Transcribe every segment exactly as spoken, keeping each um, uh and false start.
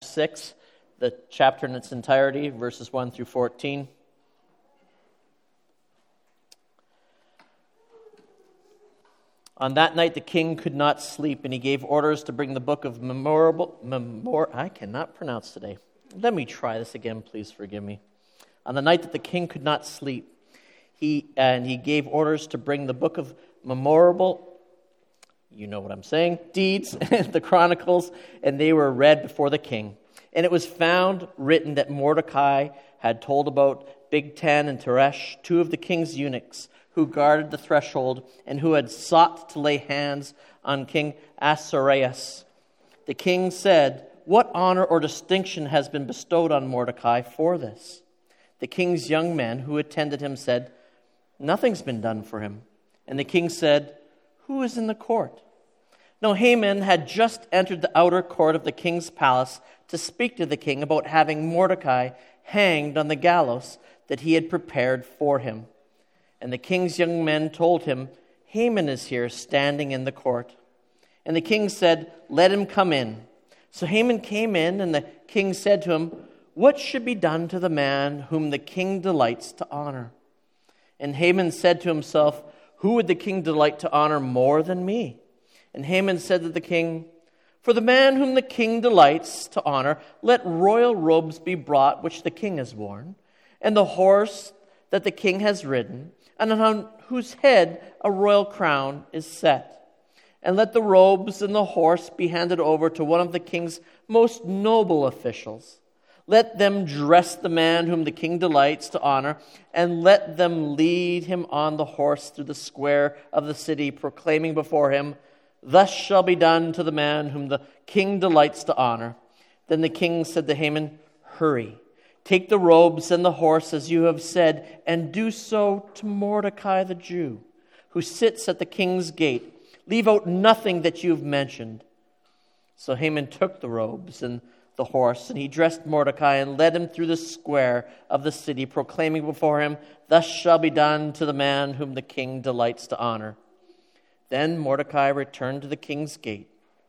six, the chapter in its entirety, verses one through fourteen. On that night the king could not sleep, and he gave orders to bring the book of memorable... Memor, I cannot pronounce today. Let me try this again, please forgive me. On the night that the king could not sleep, he and he gave orders to bring the book of memorable... You know what I'm saying. Deeds, the Chronicles, and they were read before the king. And it was found written that Mordecai had told about Bigtan and Teresh, two of the king's eunuchs, who guarded the threshold and who had sought to lay hands on King Ahasuerus. The king said, "What honor or distinction has been bestowed on Mordecai for this?" The king's young men who attended him said, "Nothing's been done for him." And the king said, "Who is in the court?" Now Haman had just entered the outer court of the king's palace to speak to the king about having Mordecai hanged on the gallows that he had prepared for him. And the king's young men told him, "Haman is here standing in the court." And the king said, "Let him come in." So Haman came in, and the king said to him, "What should be done to the man whom the king delights to honor?" And Haman said to himself, "Who would the king delight to honor more than me?" And Haman said to the king, "For the man whom the king delights to honor, let royal robes be brought which the king has worn, and the horse that the king has ridden, and on whose head a royal crown is set. And let the robes and the horse be handed over to one of the king's most noble officials. Let them dress the man whom the king delights to honor, and let them lead him on the horse through the square of the city, proclaiming before him, 'Thus shall be done to the man whom the king delights to honor.'" Then the king said to Haman, "Hurry, take the robes and the horse as you have said, and do so to Mordecai the Jew, who sits at the king's gate. Leave out nothing that you have mentioned." So Haman took the robes and the horse, and he dressed Mordecai and led him through the square of the city, proclaiming before him, "Thus shall be done to the man whom the king delights to honor." Then Mordecai returned to the king's gate.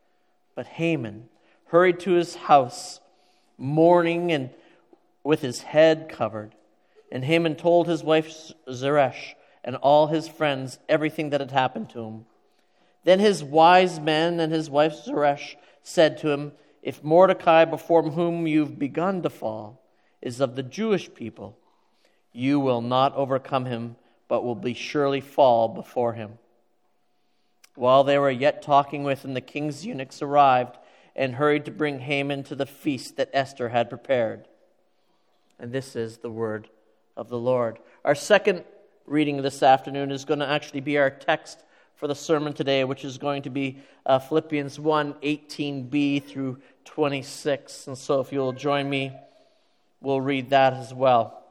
But Haman hurried to his house, mourning and with his head covered. And Haman told his wife Zeresh and all his friends everything that had happened to him. Then his wise men and his wife Zeresh said to him, "If Mordecai, before whom you've begun to fall, is of the Jewish people, you will not overcome him, but will be surely fall before him." While they were yet talking with him, the king's eunuchs arrived and hurried to bring Haman to the feast that Esther had prepared. And this is the word of the Lord. Our second reading this afternoon is going to actually be our text for the sermon today, which is going to be uh, Philippians one, eighteen b through twenty-six. And so if you'll join me, we'll read that as well.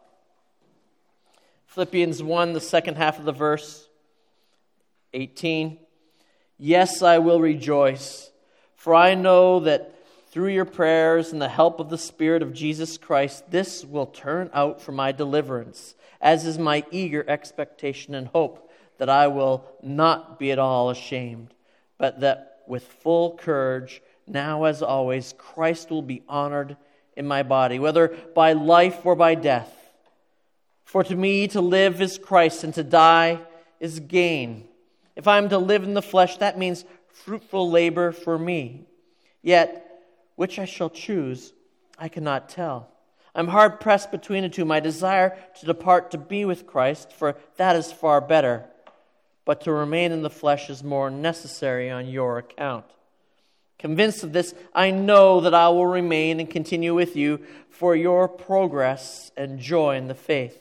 Philippians one, the second half of the verse, eighteen. "Yes, I will rejoice, for I know that through your prayers and the help of the Spirit of Jesus Christ, this will turn out for my deliverance, as is my eager expectation and hope, that I will not be at all ashamed, but that with full courage, now as always, Christ will be honored in my body, whether by life or by death. For to me to live is Christ, and to die is gain. If I am to live in the flesh, that means fruitful labor for me. Yet, which I shall choose, I cannot tell. I'm hard-pressed between the two. My desire to depart to be with Christ, for that is far better. But to remain in the flesh is more necessary on your account. Convinced of this, I know that I will remain and continue with you for your progress and joy in the faith,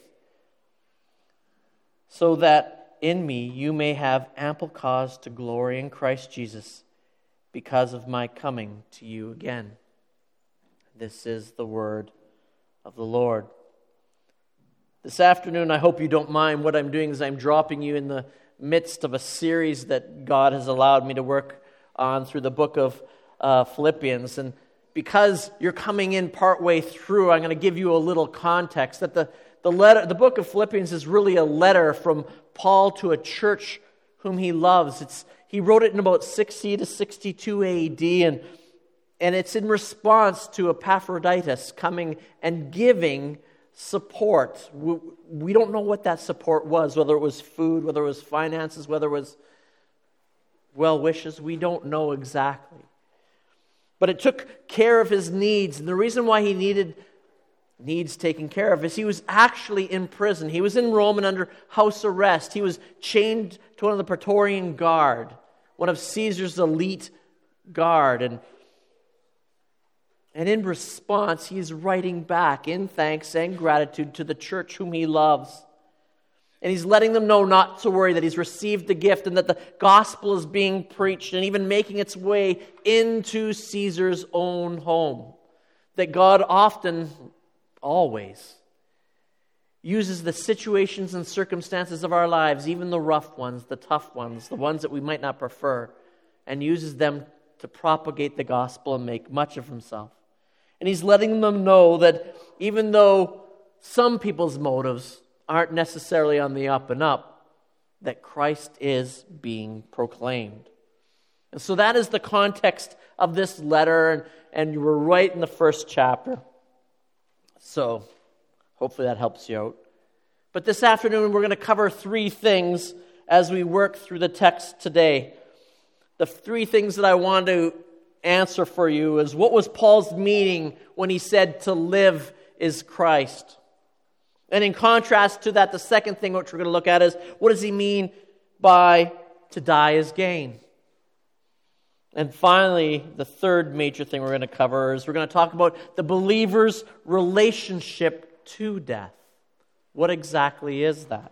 so that in me you may have ample cause to glory in Christ Jesus because of my coming to you again." This is the word of the Lord. This afternoon, I hope you don't mind what I'm doing, is I'm dropping you in the midst of a series that God has allowed me to work on through the book of uh, Philippians. And because you're coming in partway through, I'm going to give you a little context that the The letter, the book of Philippians is really a letter from Paul to a church whom he loves. It's, he wrote it in about sixty to sixty-two A D, and And it's in response to Epaphroditus coming and giving support. We, we don't know what that support was, whether it was food, whether it was finances, whether it was well wishes. We don't know exactly. But it took care of his needs. And the reason why he needed needs taken care of is he was actually in prison. He was in Rome and under house arrest. He was chained to one of the Praetorian Guard, one of Caesar's elite guard. And, and in response, he is writing back in thanks and gratitude to the church whom he loves. And he's letting them know not to worry, that he's received the gift and that the gospel is being preached and even making its way into Caesar's own home. That God often, always, uses the situations and circumstances of our lives, even the rough ones, the tough ones, the ones that we might not prefer, and uses them to propagate the gospel and make much of himself. And he's letting them know that even though some people's motives aren't necessarily on the up and up, that Christ is being proclaimed. And so that is the context of this letter, and, and you were right in the first chapter. So hopefully that helps you out. But this afternoon we're going to cover three things as we work through the text today. The three things that I want to answer for you is, what was Paul's meaning when he said to live is Christ? And in contrast to that, the second thing which we're going to look at is, what does he mean by to die is gain? And finally, the third major thing we're going to cover is we're going to talk about the believer's relationship to death. What exactly is that?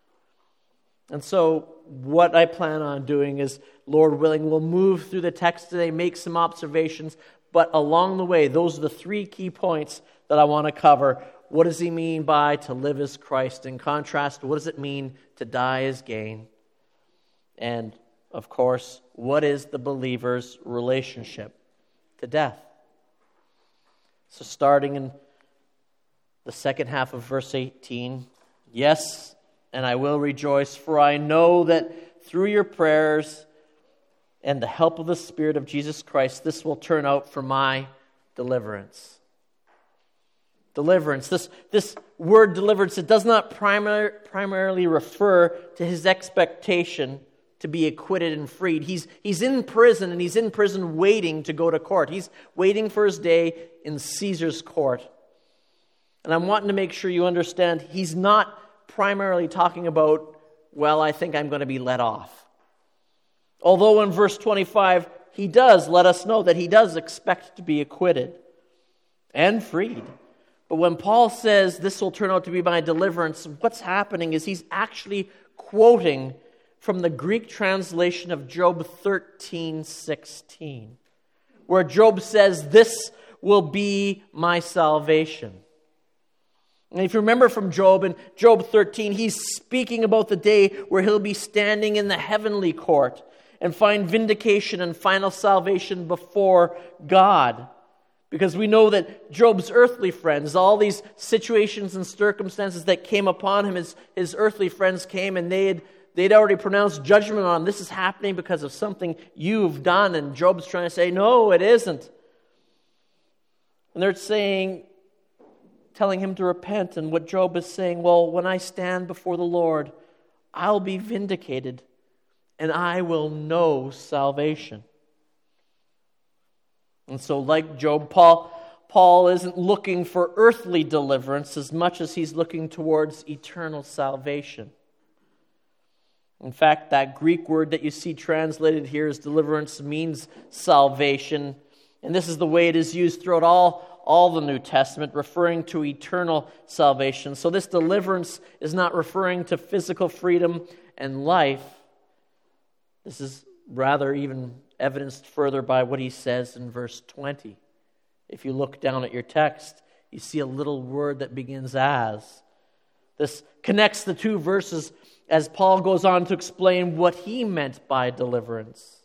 And so what I plan on doing is, Lord willing, we'll move through the text today, make some observations, but along the way, those are the three key points that I want to cover. What does he mean by to live as Christ? In contrast, what does it mean to die as gain? And, of course, what is the believer's relationship to death? So starting in the second half of verse eighteen, yes, and I will rejoice, for I know that through your prayers and the help of the Spirit of Jesus Christ, this will turn out for my deliverance. Deliverance. This, this word deliverance, it does not primar, primarily refer to his expectation to be acquitted and freed. He's, he's in prison, and he's in prison waiting to go to court. He's waiting for his day in Caesar's court. And I'm wanting to make sure you understand, he's not primarily talking about, well, I think I'm going to be let off. Although in verse twenty-five, he does let us know that he does expect to be acquitted and freed. But when Paul says this will turn out to be my deliverance, what's happening is he's actually quoting from the Greek translation of Job thirteen sixteen, where Job says, this will be my salvation. And if you remember from Job, in Job thirteen, he's speaking about the day where he'll be standing in the heavenly court and find vindication and final salvation before God. Because we know that Job's earthly friends, all these situations and circumstances that came upon him, his, his earthly friends came and they had, they'd already pronounced judgment on him. This is happening because of something you've done. And Job's trying to say, no, it isn't. And they're saying, telling him to repent. And what Job is saying, well, when I stand before the Lord, I'll be vindicated and I will know salvation. And so like Job, Paul, Paul isn't looking for earthly deliverance as much as he's looking towards eternal salvation. In fact, that Greek word that you see translated here as deliverance means salvation. And this is the way it is used throughout all, all the New Testament, referring to eternal salvation. So this deliverance is not referring to physical freedom and life. This is rather even evidenced further by what he says in verse twenty. If you look down at your text, you see a little word that begins as. This connects the two verses as Paul goes on to explain what he meant by deliverance.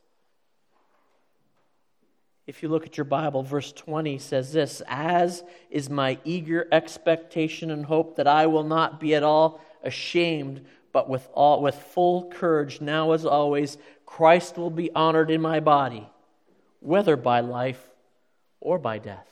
If you look at your Bible, verse twenty says this, as is my eager expectation and hope that I will not be at all ashamed, but with all with full courage, now as always, Christ will be honored in my body, whether by life or by death.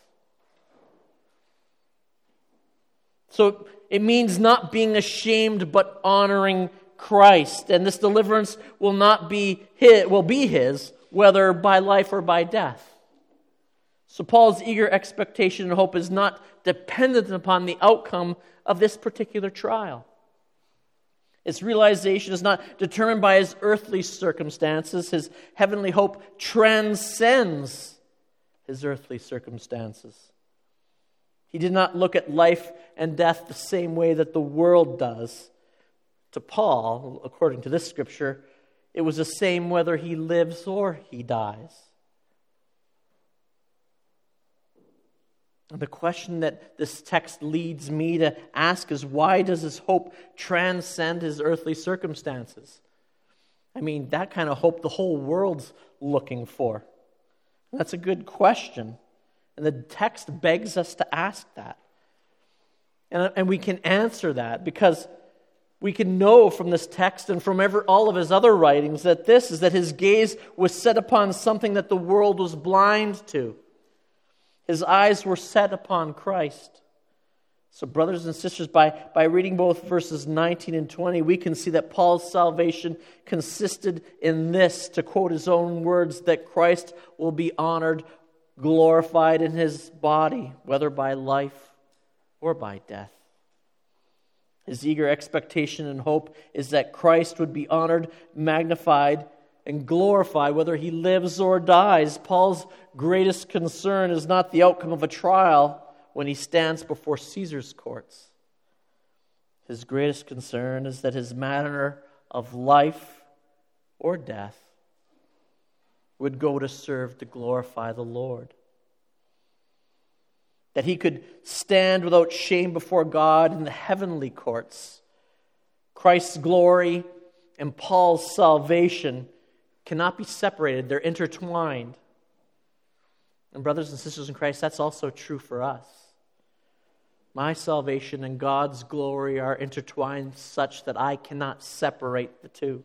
So it means not being ashamed, but honoring Christ. And this deliverance will not be his, will be his, whether by life or by death. So Paul's eager expectation and hope is not dependent upon the outcome of this particular trial. Its realization is not determined by his earthly circumstances. His heavenly hope transcends his earthly circumstances. He did not look at life and death the same way that the world does. To Paul, according to this scripture, it was the same whether he lives or he dies. And the question that this text leads me to ask is, why does his hope transcend his earthly circumstances? I mean, that kind of hope the whole world's looking for. That's a good question. And the text begs us to ask that. And, and we can answer that because we can know from this text and from every, all of his other writings that this is that his gaze was set upon something that the world was blind to. His eyes were set upon Christ. So brothers and sisters, by, by reading both verses nineteen and twenty, we can see that Paul's salvation consisted in this, to quote his own words, that Christ will be honored, glorified in his body, whether by life or by death. His eager expectation and hope is that Christ would be honored, magnified, and glorified whether he lives or dies. Paul's greatest concern is not the outcome of a trial when he stands before Caesar's courts. His greatest concern is that his manner of life or death would go to serve to glorify the Lord. That he could stand without shame before God in the heavenly courts. Christ's glory and Paul's salvation cannot be separated. They're intertwined. And brothers and sisters in Christ, that's also true for us. My salvation and God's glory are intertwined such that I cannot separate the two.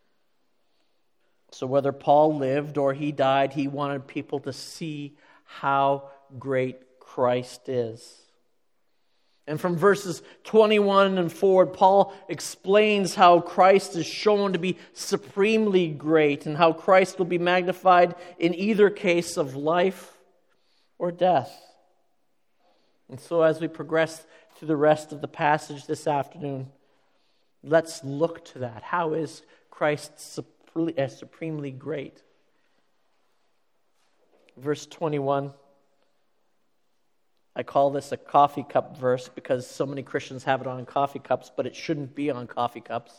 So whether Paul lived or he died, he wanted people to see how great Christ is. And from verses twenty-one and forward, Paul explains how Christ is shown to be supremely great and how Christ will be magnified in either case of life or death. And so as we progress through the rest of the passage this afternoon, let's look to that. How is Christ supremely great? Verse twenty-one. I call this a coffee cup verse because so many Christians have it on coffee cups, but it shouldn't be on coffee cups.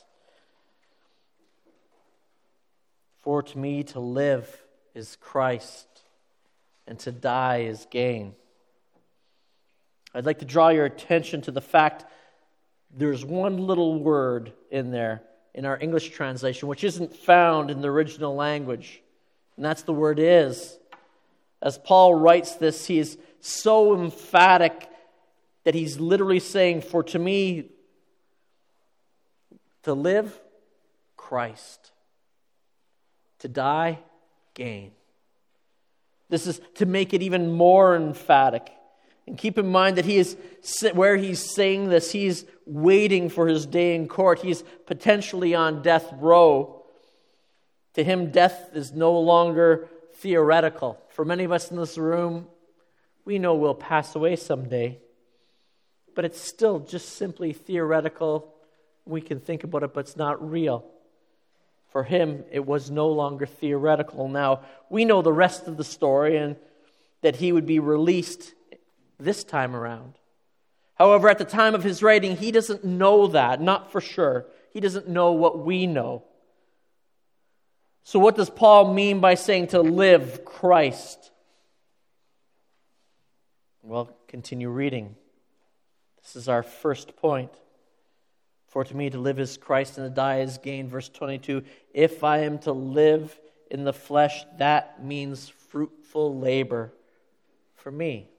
For to me to live is Christ, and to die is gain. I'd like to draw your attention to the fact there's one little word in there in our English translation which isn't found in the original language, and that's the word is. As Paul writes this, he is so emphatic that he's literally saying, for to me, to live, Christ. To die, gain. This is to make it even more emphatic. And keep in mind that he is, where he's saying this, he's waiting for his day in court. He's potentially on death row. To him, death is no longer theoretical. For many of us in this room, we know we'll pass away someday, but it's still just simply theoretical. We can think about it, but it's not real. For him, it was no longer theoretical. Now, we know the rest of the story and that he would be released this time around. However, at the time of his writing, he doesn't know that, not for sure. He doesn't know what we know. So what does Paul mean by saying to live Christ? Well, continue reading. This is our first point. For to me to live is Christ and to die is gain. Verse twenty-two, if I am to live in the flesh, that means fruitful labor for me.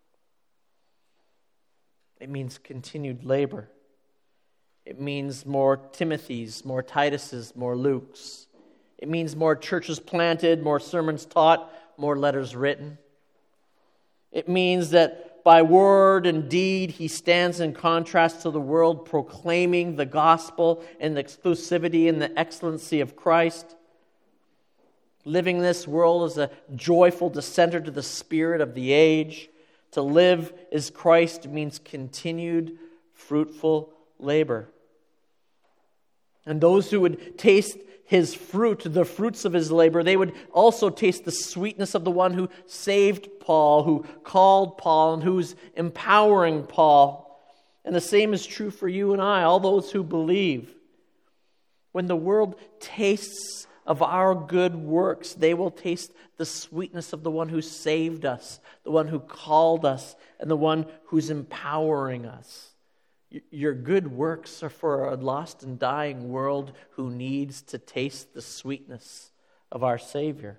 It means continued labor. It means more Timothys, more Tituses, more Lukes. It means more churches planted, more sermons taught, more letters written. It means that by word and deed, he stands in contrast to the world, proclaiming the gospel and the exclusivity and the excellency of Christ. Living in this world as a joyful dissenter to the spirit of the age. To live as Christ means continued, fruitful labor. And those who would taste his fruit, the fruits of his labor, they would also taste the sweetness of the one who saved Paul, who called Paul, and who's empowering Paul. And the same is true for you and I, all those who believe. When the world tastes of our good works, they will taste the sweetness of the one who saved us, the one who called us, and the one who's empowering us. Your good works are for a lost and dying world who needs to taste the sweetness of our Savior.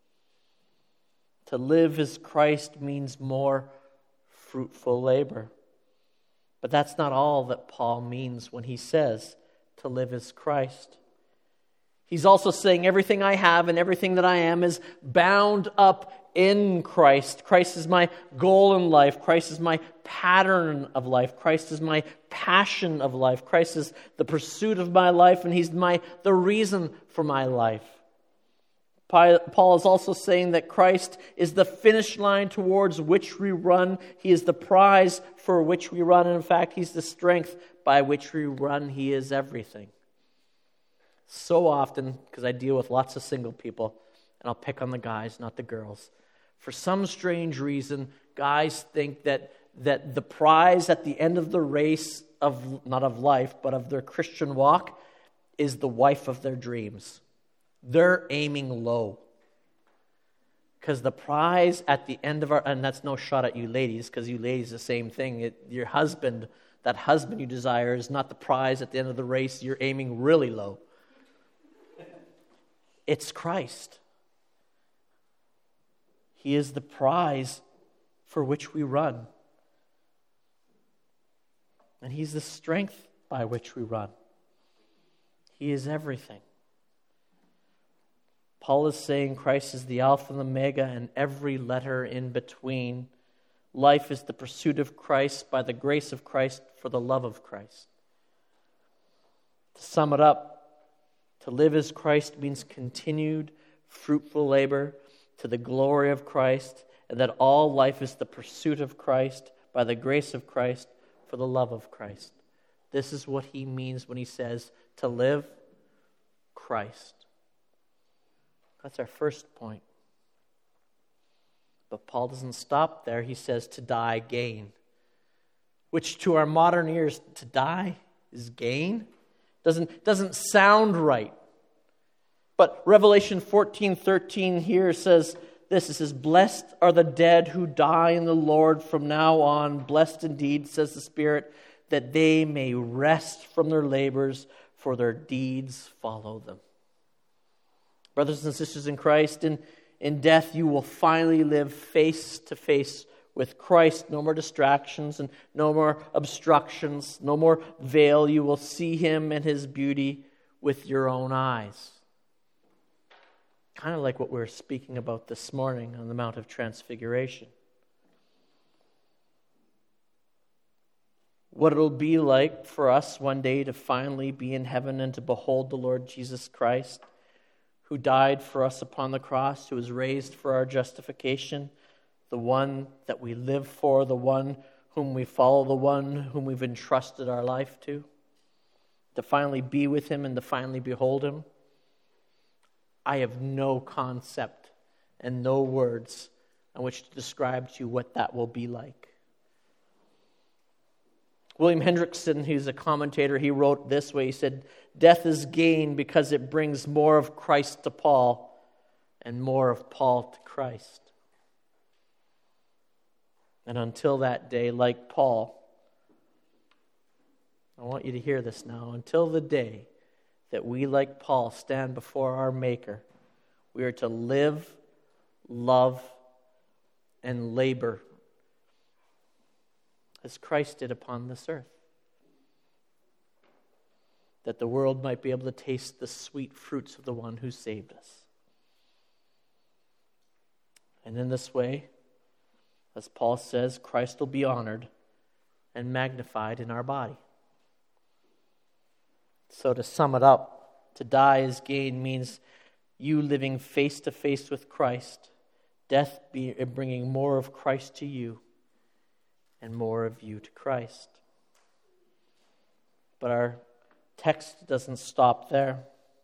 To live as Christ means more fruitful labor. But that's not all that Paul means when he says to live as Christ. He's also saying everything I have and everything that I am is bound up in Christ. Christ is my goal in life. Christ is my pattern of life. Christ is my passion of life. Christ is the pursuit of my life, and he's my the reason for my life. Paul is also saying that Christ is the finish line towards which we run. He is the prize for which we run. And in fact, he's the strength by which we run. He is everything. So often, because I deal with lots of single people, and I'll pick on the guys, not the girls. For some strange reason, guys think that that the prize at the end of the race of not of life, but of their Christian walk, is the wife of their dreams. They're aiming low. Because the prize at the end of our, and that's no shot at you ladies, because you ladies the same thing. It, your husband, that husband you desire is not the prize at the end of the race. You're aiming really low. It's Christ. He is the prize for which we run. And he's the strength by which we run. He is everything. Paul is saying Christ is the Alpha and the Omega and every letter in between. Life is the pursuit of Christ by the grace of Christ for the love of Christ. To sum it up, to live as Christ means continued, fruitful labor to the glory of Christ, and that all life is the pursuit of Christ by the grace of Christ for the love of Christ. This is what he means when he says to live Christ. That's our first point. But Paul doesn't stop there. He says to die, gain. Which to our modern ears, to die is gain? Doesn't, doesn't sound right. But Revelation fourteen thirteen here says this. It says, blessed are the dead who die in the Lord from now on. Blessed indeed, says the Spirit, that they may rest from their labors, for their deeds follow them. Brothers and sisters in Christ, in, in death you will finally live face to face with Christ. No more distractions and no more obstructions, no more veil. You will see him and his beauty with your own eyes. Kind of like what we were speaking about this morning on the Mount of Transfiguration. What it'll be like for us one day to finally be in heaven and to behold the Lord Jesus Christ, who died for us upon the cross, who was raised for our justification, the one that we live for, the one whom we follow, the one whom we've entrusted our life to, to finally be with him and to finally behold him. I have no concept and no words on which to describe to you what that will be like. William Hendrickson, who's a commentator, he wrote this way. He said, death is gain because it brings more of Christ to Paul and more of Paul to Christ. And until that day, like Paul, I want you to hear this now. Until the day that we, like Paul, stand before our Maker, we are to live, love, and labor as Christ did upon this earth, that the world might be able to taste the sweet fruits of the one who saved us. And in this way, As Paul says, Christ will be honored and magnified in our body. So to sum it up, to die as gain means you living face to face with Christ, death be, bringing more of Christ to you and more of you to Christ. But our text doesn't stop there.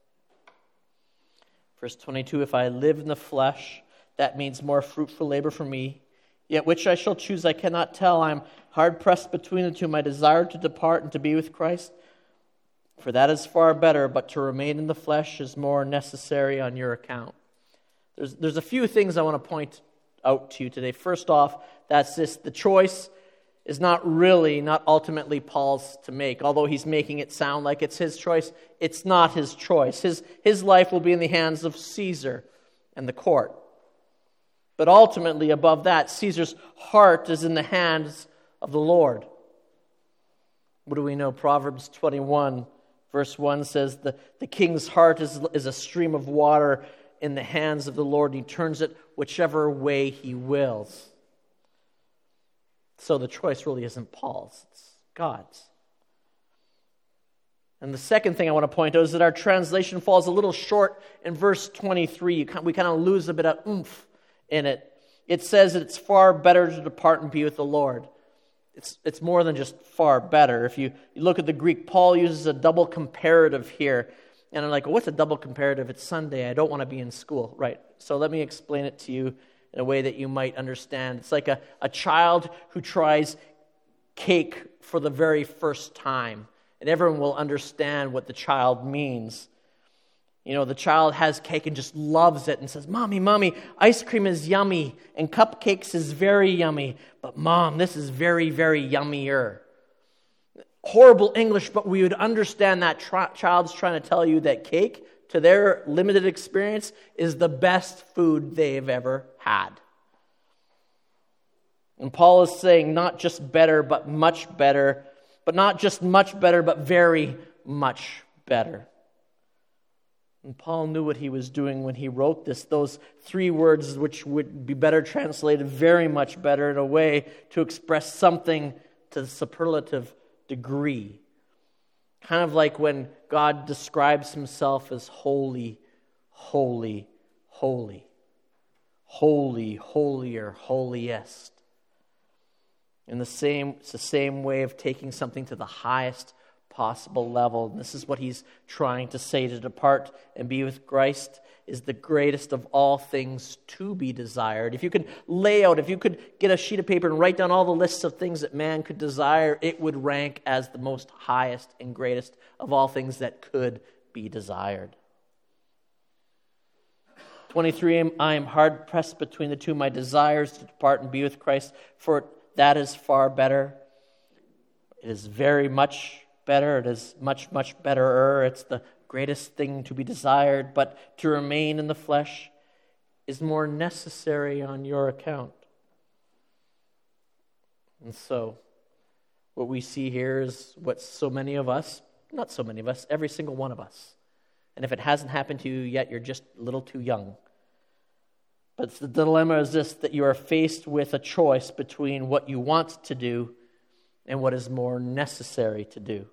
Verse twenty-two, if I live in the flesh, that means more fruitful labor for me. Yet which I shall choose I cannot tell. I am hard pressed between the two. My desire to depart and to be with Christ, for that is far better, but to remain in the flesh is more necessary on your account. There's, there's a few things I want to point out to you today. First off, that's this: the choice is not really, not ultimately Paul's to make. Although he's making it sound like it's his choice, it's not his choice. His, his life will be in the hands of Caesar and the court. But ultimately, above that, Caesar's heart is in the hands of the Lord. What do we know? Proverbs twenty-one, verse one says, the, the king's heart is, is a stream of water in the hands of the Lord. He turns it whichever way he wills. So the choice really isn't Paul's, it's God's. And the second thing I want to point out is that our translation falls a little short in verse twenty-three. You can, we kind of lose a bit of oomph in it. It says that it's far better to depart and be with the Lord. It's, it's more than just far better. If you, you look at the Greek, Paul uses a double comparative here. And I'm like, well, what's a double comparative? It's Sunday. I don't want to be in school. Right. So let me explain it to you in a way that you might understand. It's like a, a child who tries cake for the very first time. And everyone will understand what the child means. You know, the child has cake and just loves it and says, Mommy, Mommy, ice cream is yummy and cupcakes is very yummy. But Mom, this is very, very yummier. Horrible English, but we would understand that tri- child's trying to tell you that cake, to their limited experience, is the best food they've ever had. And Paul is saying not just better, but much better, but not just much better, but very much better. And Paul knew what he was doing when he wrote this. Those three words, which would be better translated very much better, in a way to express something to the superlative degree. Kind of like when God describes himself as holy, holy, holy. Holy, holier, holiest. In the same, it's the same way of taking something to the highest possible level. And this is what he's trying to say. To depart and be with Christ is the greatest of all things to be desired. If you could lay out, if you could get a sheet of paper and write down all the lists of things that man could desire, it would rank as the most highest and greatest of all things that could be desired. twenty-three, I am hard pressed between the two. My desires to depart and be with Christ, for that is far better. It is very much better. It is much, much betterer. It's the greatest thing to be desired, but to remain in the flesh is more necessary on your account. And so, what we see here is what so many of us, not so many of us, every single one of us, and if it hasn't happened to you yet, you're just a little too young. But the dilemma is this, that you are faced with a choice between what you want to do and what is more necessary to do.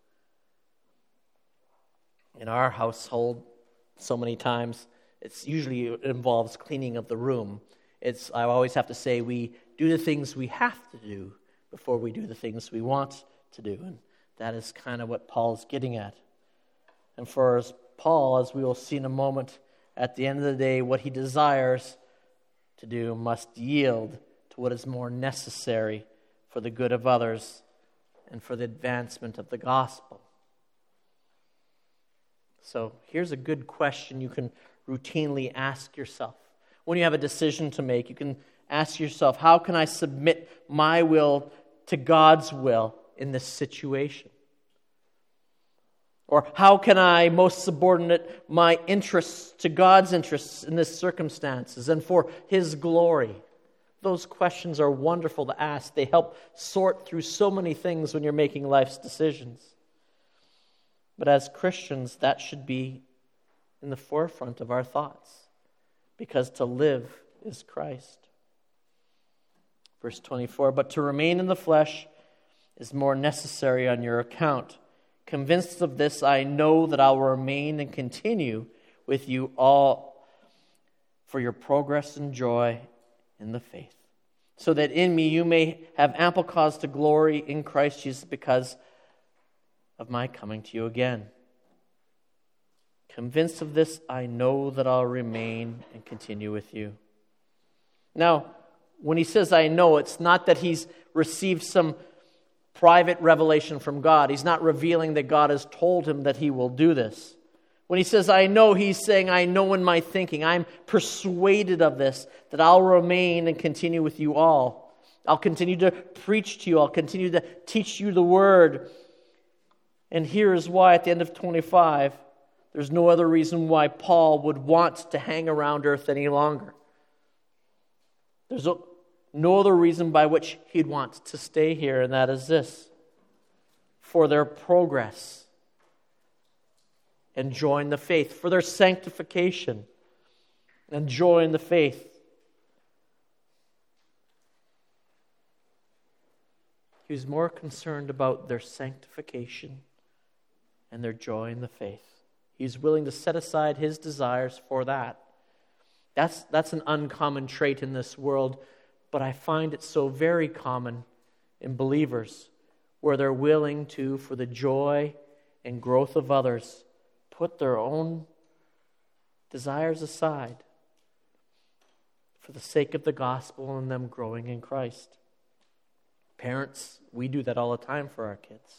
In our household, so many times, it's usually it involves cleaning of the room. It's I always have to say we do the things we have to do before we do the things we want to do. And that is kind of what Paul's getting at. And for Paul, as we will see in a moment, at the end of the day, what he desires to do must yield to what is more necessary for the good of others and for the advancement of the gospel. So here's a good question you can routinely ask yourself. When you have a decision to make, you can ask yourself, how can I submit my will to God's will in this situation? Or how can I most subordinate my interests to God's interests in this circumstances and for His glory? Those questions are wonderful to ask. They help sort through so many things when you're making life's decisions. But as Christians, that should be in the forefront of our thoughts, because to live is Christ. Verse twenty-four, but to remain in the flesh is more necessary on your account. Convinced of this, I know that I will remain and continue with you all for your progress and joy in the faith, so that in me you may have ample cause to glory in Christ Jesus because of my coming to you again. Convinced of this, I know that I'll remain and continue with you. Now, when he says I know, it's not that he's received some private revelation from God. He's not revealing that God has told him that he will do this. When he says I know, he's saying I know in my thinking. I'm persuaded of this, that I'll remain and continue with you all. I'll continue to preach to you. I'll continue to teach you the word. And here is why at the end of twenty-five, there's no other reason why Paul would want to hang around earth any longer. There's no other reason by which he'd want to stay here, and that is this: for their progress and joy in the faith, for their sanctification and joy in the faith. He was more concerned about their sanctification and their joy in the faith. He's willing to set aside his desires for that. That's, that's an uncommon trait in this world, but I find it so very common in believers, where they're willing to, for the joy and growth of others, put their own desires aside for the sake of the gospel and them growing in Christ. Parents, we do that all the time for our kids.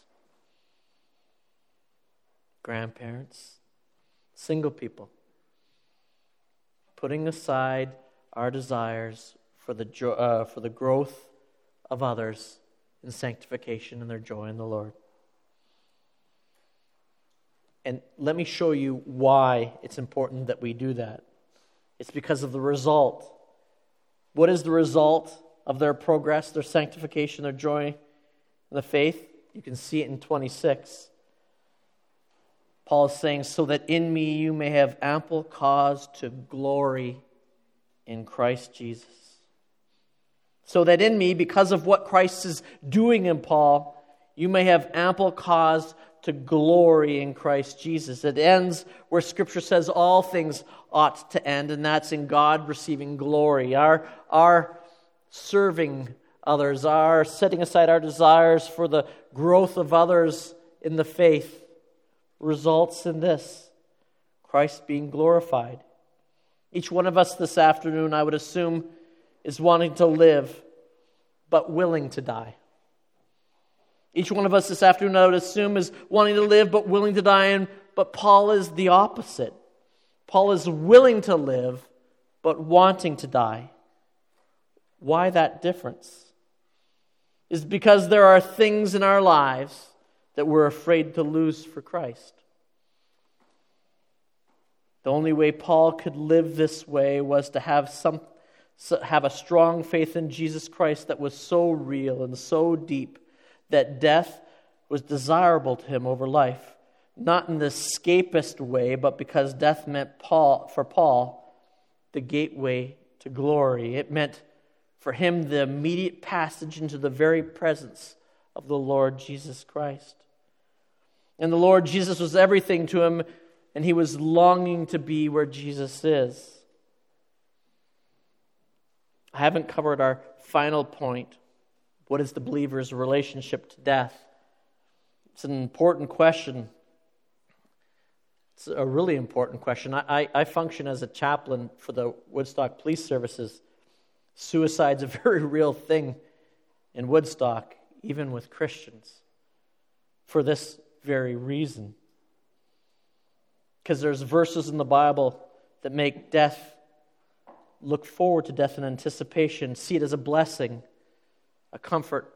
Grandparents, single people, putting aside our desires for the jo- uh, for the growth of others in sanctification and their joy in the Lord. And let me show you why it's important that we do that. It's because of the result. What is the result of their progress, their sanctification, their joy in the faith? You can see it in twenty-six. Paul is saying, so that in me you may have ample cause to glory in Christ Jesus. So that in me, because of what Christ is doing in Paul, you may have ample cause to glory in Christ Jesus. It ends where Scripture says all things ought to end, and that's in God receiving glory. Our, our serving others, our setting aside our desires for the growth of others in the faith results in this: Christ being glorified. Each one of us this afternoon, I would assume, is wanting to live, but willing to die. Each one of us this afternoon, I would assume, is wanting to live, but willing to die. And, but Paul is the opposite. Paul is willing to live, but wanting to die. Why that difference? Is because there are things in our lives that we're afraid to lose for Christ. The only way Paul could live this way was to have some, have a strong faith in Jesus Christ that was so real and so deep that death was desirable to him over life. Not in this escapist way, but because death meant Paul, for Paul, the gateway to glory. It meant for him the immediate passage into the very presence of the Lord Jesus Christ. And the Lord Jesus was everything to him, and he was longing to be where Jesus is. I haven't covered our final point. What is the believer's relationship to death? It's an important question. It's a really important question. I, I, I function as a chaplain for the Woodstock Police Services. Suicide's a very real thing in Woodstock, even with Christians, for this very reason. Because there's verses in the Bible that make death, look forward to death in anticipation, see it as a blessing, a comfort,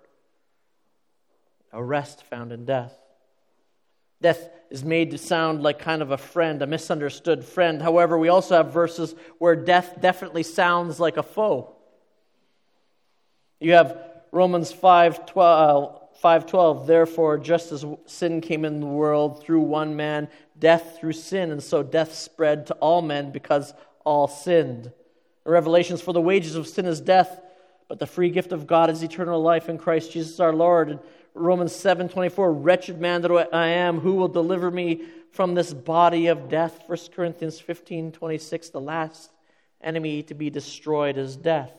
a rest found in death. Death is made to sound like kind of a friend, a misunderstood friend. However, we also have verses where death definitely sounds like a foe. You have Romans five twelve, therefore, just as sin came in the world through one man, death through sin, and so death spread to all men because all sinned. In Revelations, for the wages of sin is death, But the free gift of God is eternal life in Christ Jesus our Lord. And Romans seven twenty-four, wretched man that I am, who will deliver me from this body of death? First Corinthians fifteen twenty-six, the last enemy to be destroyed is death.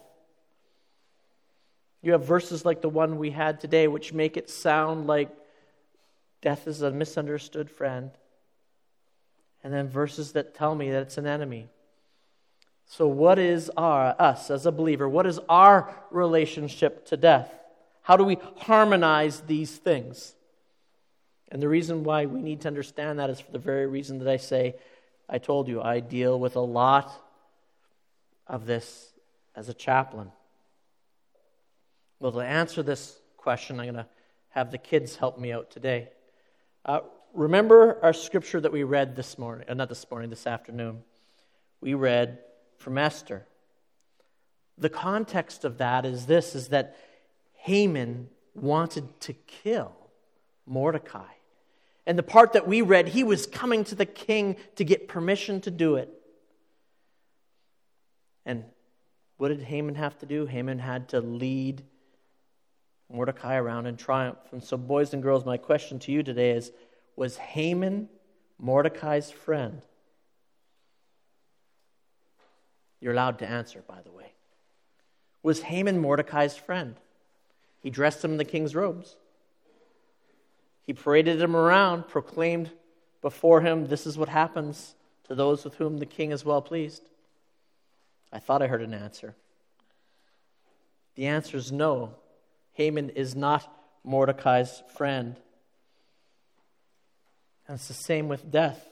You have verses like the one we had today, which make it sound like death is a misunderstood friend. And then verses that tell me that it's an enemy. So what is our, us as a believer, what is our relationship to death? How do we harmonize these things? And the reason why we need to understand that is for the very reason that I say, I told you, I deal with a lot of this as a chaplain. Well, to answer this question, I'm going to have the kids help me out today. Uh, remember our scripture that we read this morning, uh, not this morning, this afternoon. We read from Esther. The context of that is this, is that Haman wanted to kill Mordecai. And the part that we read, he was coming to the king to get permission to do it. And what did Haman have to do? Haman had to lead Mordecai around in triumph. And so, boys and girls, my question to you today is, was Haman Mordecai's friend? You're allowed to answer, by the way. Was Haman Mordecai's friend? He dressed him in the king's robes. He paraded him around, proclaimed before him, this is what happens to those with whom the king is well pleased. I thought I heard an answer. The answer is no. Haman is not Mordecai's friend. And it's the same with death.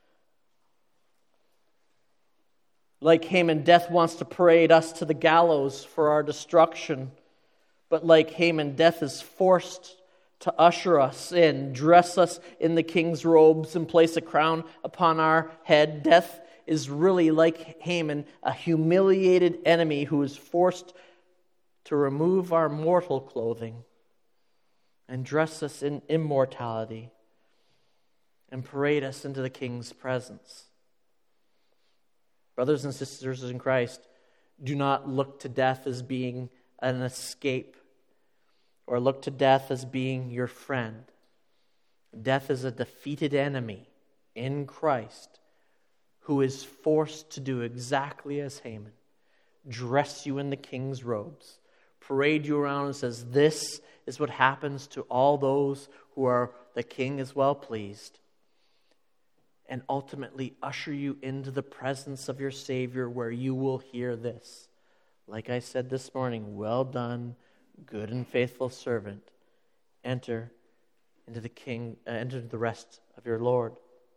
Like Haman, death wants to parade us to the gallows for our destruction. But like Haman, death is forced to usher us in, dress us in the king's robes, and place a crown upon our head. Death is really, like Haman, a humiliated enemy who is forced to remove our mortal clothing and dress us in immortality and parade us into the king's presence. Brothers and sisters in Christ, do not look to death as being an escape or look to death as being your friend. Death is a defeated enemy in Christ who is forced to do exactly as Haman, dress you in the king's robes, parade you around and says, this is what happens to all those who are the king is well pleased, and ultimately usher you into the presence of your Savior where you will hear this. Like I said this morning, well done, good and faithful servant. Enter into the king, uh, enter the rest of your Lord.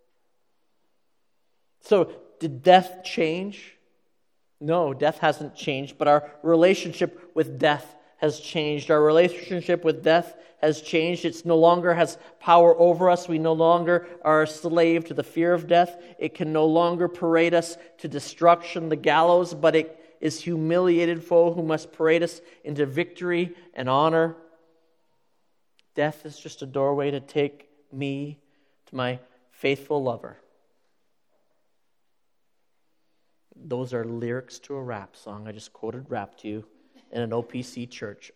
So, did death change? No, death hasn't changed, but our relationship with death has changed. Our relationship with death has changed. It no longer has power over us. We no longer are a slave to the fear of death. It can no longer parade us to destruction, the gallows, but it is humiliated foe who must parade us into victory and honor. Death is just a doorway to take me to my faithful lover. Those are lyrics to a rap song. I just quoted rap to you in an O P C church.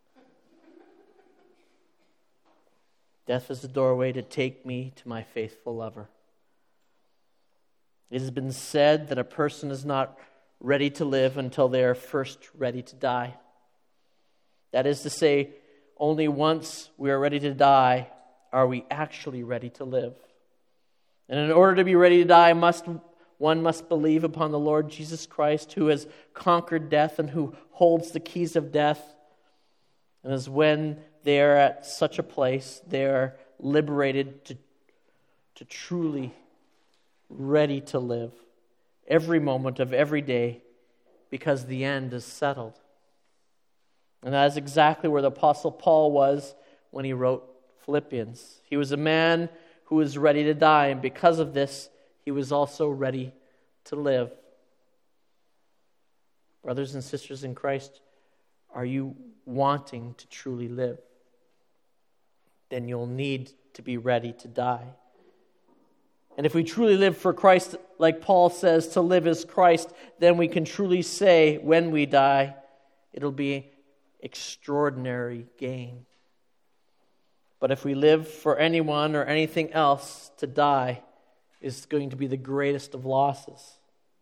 Death is the doorway to take me to my faithful lover. It has been said that a person is not ready to live until they are first ready to die. That is to say, only once we are ready to die are we actually ready to live. And in order to be ready to die, must one must believe upon the Lord Jesus Christ, who has conquered death and who holds the keys of death. And as when they are at such a place, they are liberated to, to truly ready to live every moment of every day, because the end is settled. And that is exactly where the Apostle Paul was when he wrote Philippians. He was a man who was ready to die, and because of this, he was also ready to live. Brothers and sisters in Christ, are you wanting to truly live? Then you'll need to be ready to die. And if we truly live for Christ, like Paul says, to live is Christ, then we can truly say when we die, it'll be extraordinary gain. But if we live for anyone or anything else, to die is going to be the greatest of losses.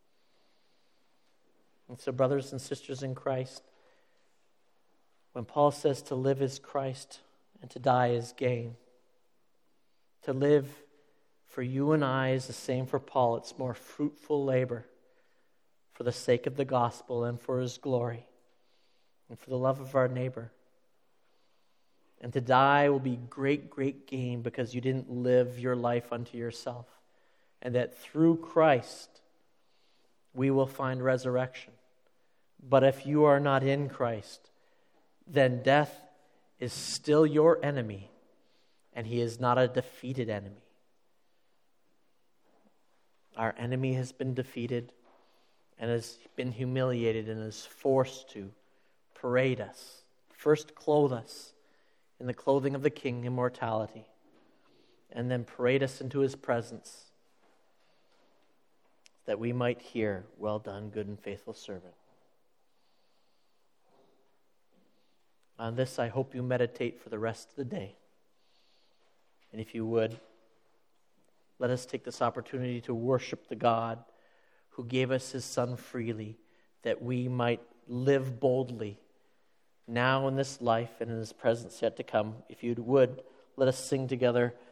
And so, brothers and sisters in Christ, when Paul says to live is Christ and to die is gain, to live for you and I is the same for Paul. It's more fruitful labor for the sake of the gospel and for his glory and for the love of our neighbor. And to die will be great, great gain because you didn't live your life unto yourself. And that through Christ, we will find resurrection. But if you are not in Christ, then death is still your enemy, and he is not a defeated enemy. Our enemy has been defeated and has been humiliated and is forced to parade us, first clothe us in the clothing of the King, immortality, and then parade us into his presence that we might hear, well done, good and faithful servant. On this, I hope you meditate for the rest of the day. And if you would, let us take this opportunity to worship the God who gave us his Son freely, that we might live boldly now in this life and in his presence yet to come. If you would, let us sing together